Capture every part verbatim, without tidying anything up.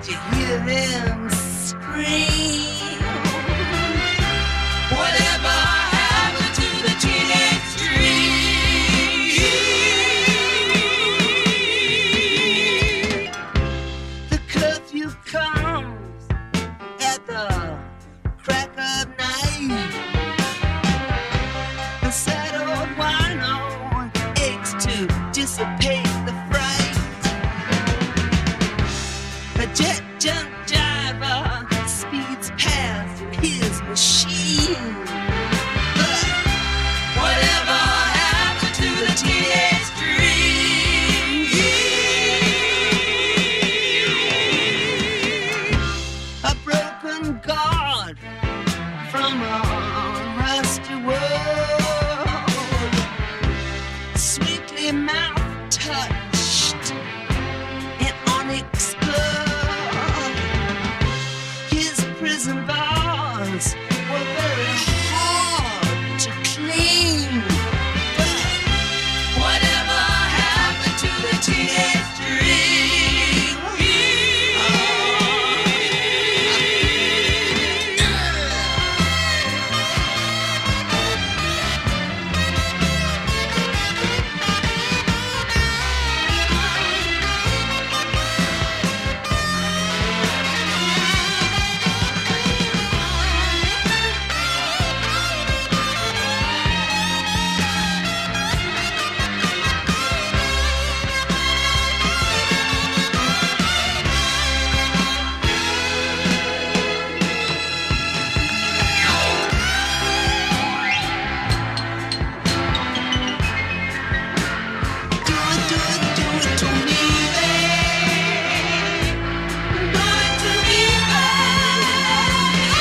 you hear them scream? Whatever happened to the teenage dream? The curfew comes at the crack of night. The sad old wino aches to dissipate the fright. The jet junk driver speeds past his machine. But whatever happened to the teenage dream? A broken guard from a rusty world, sweetly mouth touched in onyx glove. His prison bars were very hard to clean. But whatever happened to the teenage dream? Do it, do it, do it to me, babe. Do it to me, babe.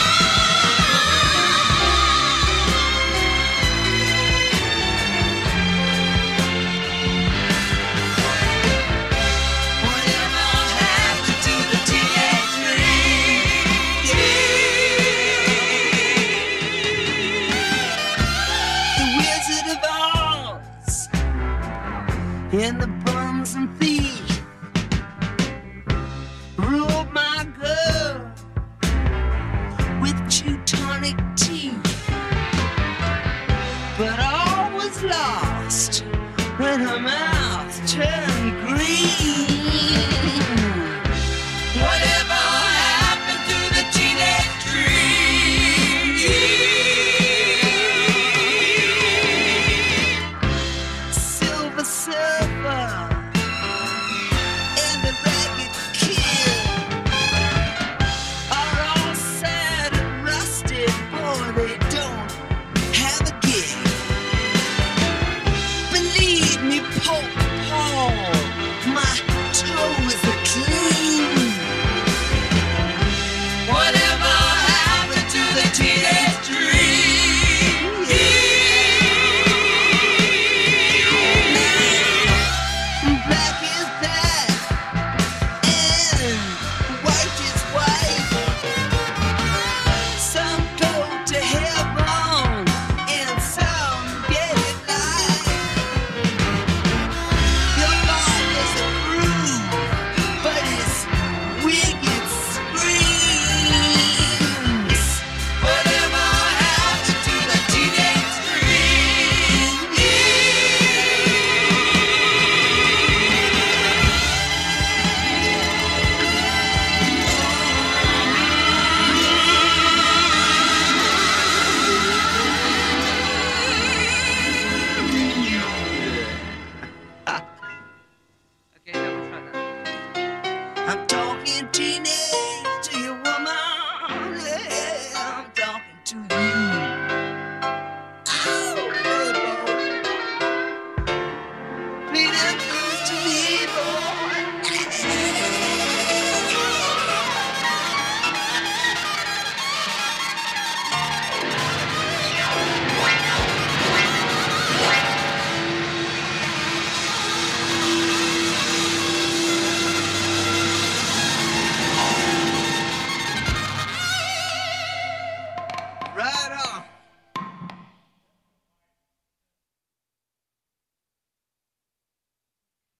Whatever happened to the teenage dream? The Wizard of Oz and the bums and thieves ruled my girl with Teutonic teeth. But all was lost when her mind